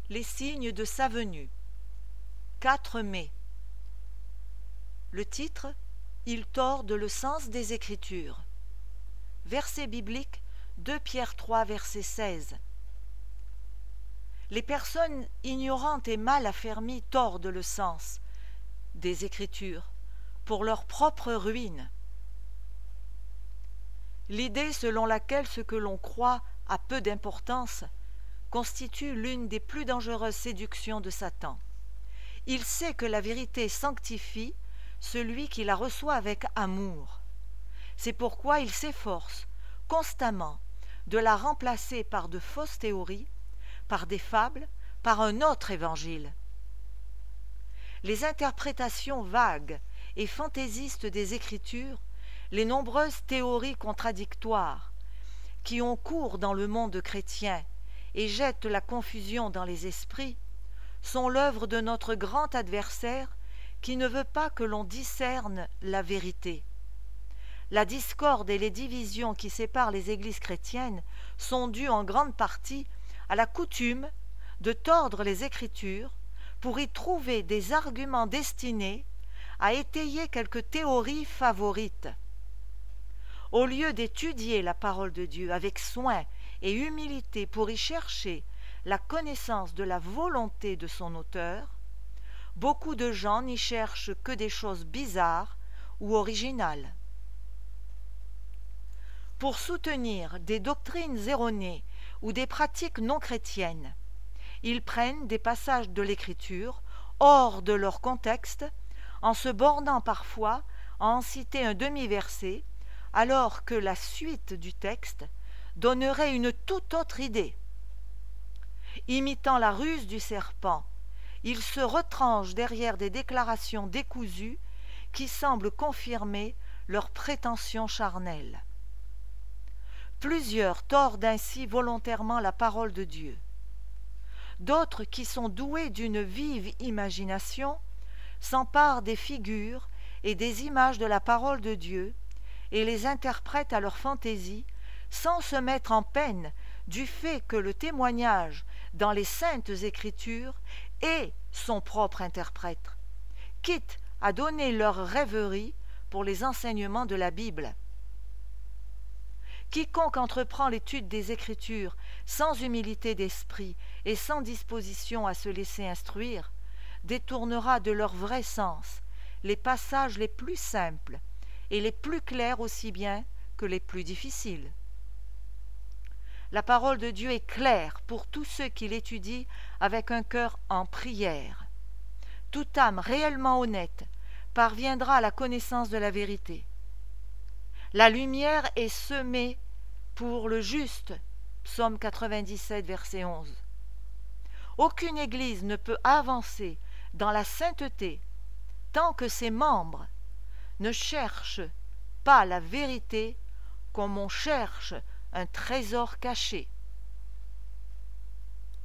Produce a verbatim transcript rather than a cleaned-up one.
Les signes de sa venue. quatre mai. Le titre, il tord le sens des Écritures. Verset biblique, deux Pierre trois, verset seize. Les personnes ignorantes et mal affermies tordent le sens des Écritures pour leur propre ruine. L'idée selon laquelle ce que l'on croit a peu d'importance constitue l'une des plus dangereuses séductions de Satan. Il sait que la vérité sanctifie celui qui la reçoit avec amour. C'est pourquoi il s'efforce constamment de la remplacer par de fausses théories, par des fables, par un autre évangile. Les interprétations vagues et fantaisistes des Écritures, les nombreuses théories contradictoires qui ont cours dans le monde chrétien et jettent la confusion dans les esprits, sont l'œuvre de notre grand adversaire qui ne veut pas que l'on discerne la vérité. La discorde et les divisions qui séparent les églises chrétiennes sont dues en grande partie à la coutume de tordre les Écritures pour y trouver des arguments destinés à étayer quelques théories favorites. Au lieu d'étudier la parole de Dieu avec soin et humilité pour y chercher la connaissance de la volonté de son auteur, beaucoup de gens n'y cherchent que des choses bizarres ou originales. Pour soutenir des doctrines erronées ou des pratiques non chrétiennes, ils prennent des passages de l'Écriture hors de leur contexte, en se bornant parfois à en citer un demi-verset, alors que la suite du texte donnerait une toute autre idée. Imitant la ruse du serpent, ils se retranchent derrière des déclarations décousues qui semblent confirmer leurs prétentions charnelles. Plusieurs tordent ainsi volontairement la parole de Dieu. D'autres, qui sont doués d'une vive imagination, s'emparent des figures et des images de la parole de Dieu et les interprètent à leur fantaisie, sans se mettre en peine du fait que le témoignage dans les saintes Écritures est son propre interprète, quitte à donner leur rêverie pour les enseignements de la Bible. Quiconque entreprend l'étude des Écritures sans humilité d'esprit et sans disposition à se laisser instruire, détournera de leur vrai sens les passages les plus simples et les plus clairs aussi bien que les plus difficiles. La parole de Dieu est claire pour tous ceux qui l'étudient avec un cœur en prière. Toute âme réellement honnête parviendra à la connaissance de la vérité. La lumière est semée pour le juste, psaume quatre-vingt-dix-sept, verset onze. Aucune église ne peut avancer dans la sainteté tant que ses membres ne cherchent pas la vérité comme on cherche un trésor caché.